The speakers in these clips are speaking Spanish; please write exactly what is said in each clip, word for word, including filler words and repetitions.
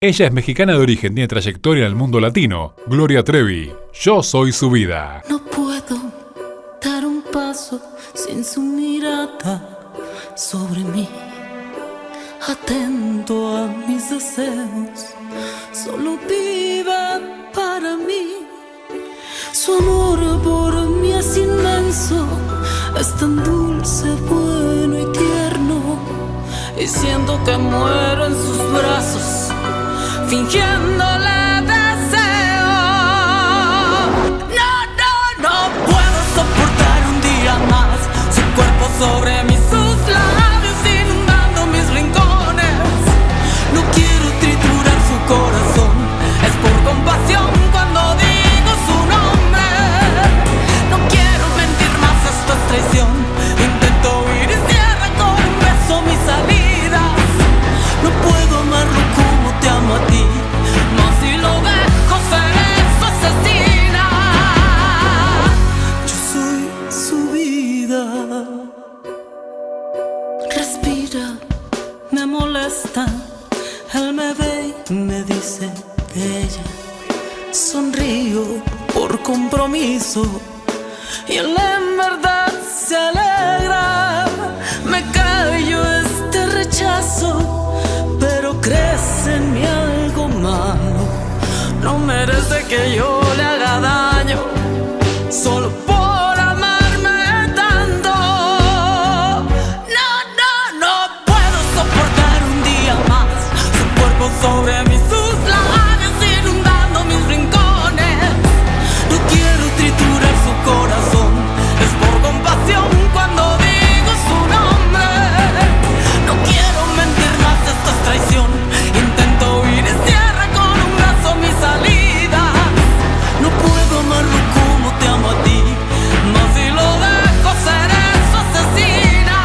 Ella es mexicana de origen, tiene trayectoria en el mundo latino. Gloria Trevi, Yo soy su vida. No puedo dar un paso sin su mirada sobre mí, atento a mis deseos, solo viva para mí. Su amor por mí es inmenso, es tan dulce, bueno y tierno, y siento que muero en sus brazos, fingiéndole deseo. No, no, no puedo soportar un día más su cuerpo sobre mí, sus labios inundando mis rincones. No quiero triturar su corazón, es por compasión cuando digo su nombre. No quiero mentir más, esto es traición. Intento huir y cierra con un beso mis salidas. No puedo amarlo como te amo a ti, mas si lo dejo seré su asesina. Yo soy su vida. Respira, me molesta, él me ve y me dice de ella. Sonrío por compromiso y él en verdad se alegra. Me callo este rechazo, pero crece en mí algo malo. No merece que yo le haga daño solo por amarme tanto. No, no, no puedo soportar un día más su cuerpo sobre mí, sus labios inundando mis rincones. No quiero triturar su corazón, es por compasión cuando digo su nombre. No quiero mentir más, esto es traición. Intento huir y cierra con un brazo mis salidas. No puedo amarlo como te amo a ti, mas si lo dejo seré su asesina.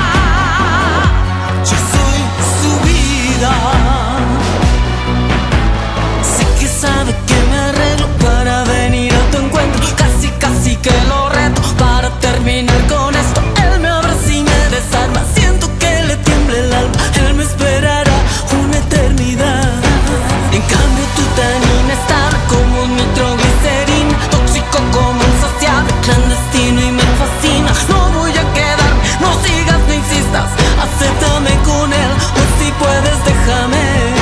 Yo soy su vida. Sé que sabe que me arreglo para venir a tu encuentro, casi casi que lo reto para terminar con esto. Él me abraza y me desarma, siento que le tiembla el alma. Él me esperará una eternidad. En cambio tú tan inestable como un nitroglicerina, tóxico como un saciable, clandestino y me fascina. No voy a quedarme, no sigas, no insistas, acéptame con él, o si puedes déjame.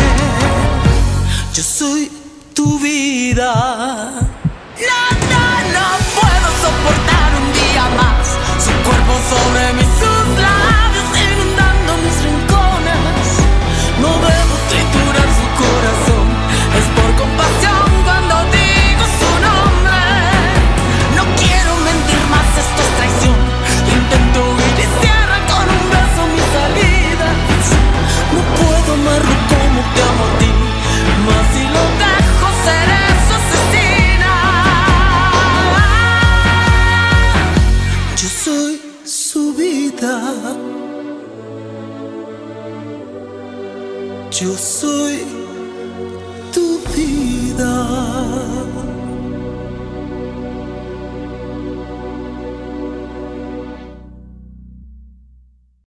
Yo soy tu vida. No, no, no puedo soportar un día más su cuerpo sobre mí, sus labios inundando mis rincones. No debo triturar su corazón, es por compasión cuando digo su nombre. No quiero mentir más, esto es traición. Intento huir y cierra con un beso mis salidas. No puedo amarlo como te amo a ti, mas si lo dejo seré su asesina. Yo soy su vida. Yo soy tu vida.